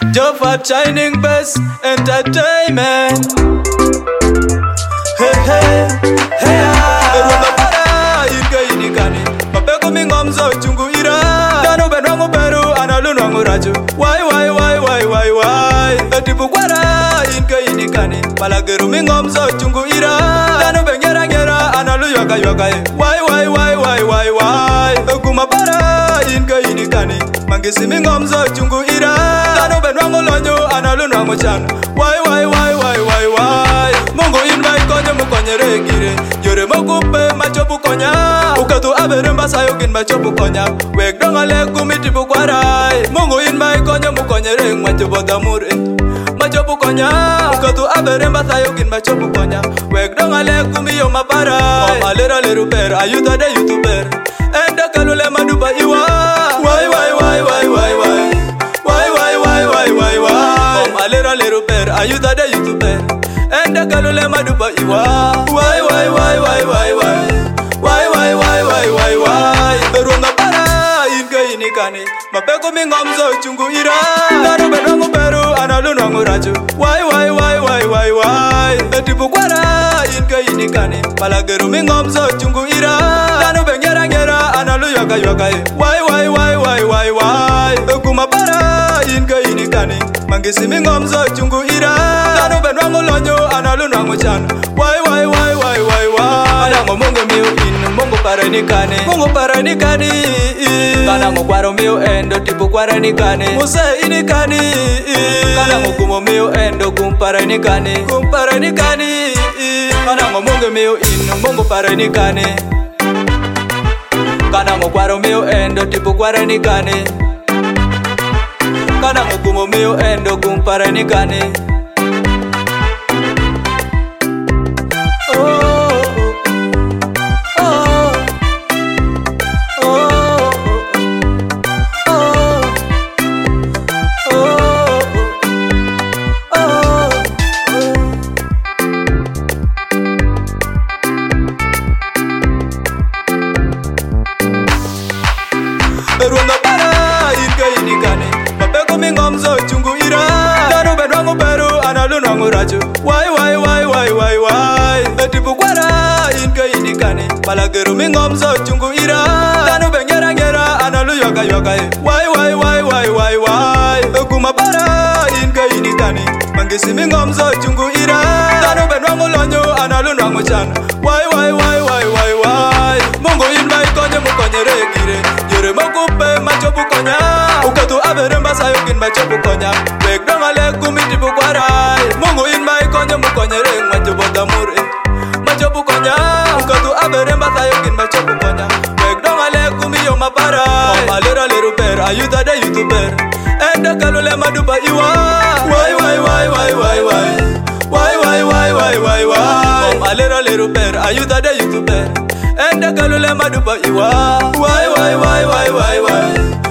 Jofat Shining Best Entertainment. Hey hey hey Erunga para inga inikani Mapeko mingomzo chungu ira Dano benwangu peru analunu wangu raju Why Etipu kwara inga inikani Malageru mingomzo chungu ira Dano bengera ngera analu yoga Why Ekuma para inga inikani Mangisi mingomzo chungu ira Dano benwangu lonyo analunu wangu chana Why Mungu inmai konyo mukonyere gire Yore mokupe machopu konya Ukatu abere mbasa yokin machopu konya Wek dongale kumiti bukwarai Mungu inmai konyo mukonyere machopu damure Machopu konya Ukatu abere mbasa yokin machopu konya Wek dongale kumiyo maparai Malera leru per ayuta de youtuber Enda kalule maduba iwa Why Malera leru per ayuta de youtuber Enda kalule maduba iwa Why Erunga para inga inikani Mapeko mingomzo chungu ira Dano benwangu peru analunu wangu raju Why Etipu kwara inga inikani Malageru mingomzo chungu ira Dano bengera ngera analu yoga Why Ekuma para inga inikani Mangisi mingomzo chungu ira Dano benwangu lonyo analunu wangu chana Why Kanango mungu miu in mungu paranikani Kanango kwaro miu endo tipu kwaranikani Muse inikani Kanango kumo miu endo kumparanikani Kanango mungu miu in mungu paranikani Kanango kwaro miu endo tipu kwaranikani Kanango kumo miu endo kumparanikani Erunga para inga inikani Mapeko mingomzo chungu ira Dano benwangu peru analunu wangu raju Why Etipu kwara inga inikani Malageru mingomzo chungu ira Dano bengera ngera analu yoga Why Ekuma para inga inikani Mangisi mingomzo chungu ira Dano benwangu lonyo analunu wangu chana Why Mungu inmai konyo mukonyere gire Yore mokupe machopu konya Ukatu abere mbasa yokin machopu konya Wek dongale kumiti bukwarai Mungu inmai konyo mukonyere machopu damure Machopu konya Ukatu abere mbasa yokin machopu konya Wek dongale kumiyo maparai Malera leru per ayuta de youtuber Enda kalule maduba iwa Why Malera leru per ayuta de youtuber Enda kalule maduba iwa Why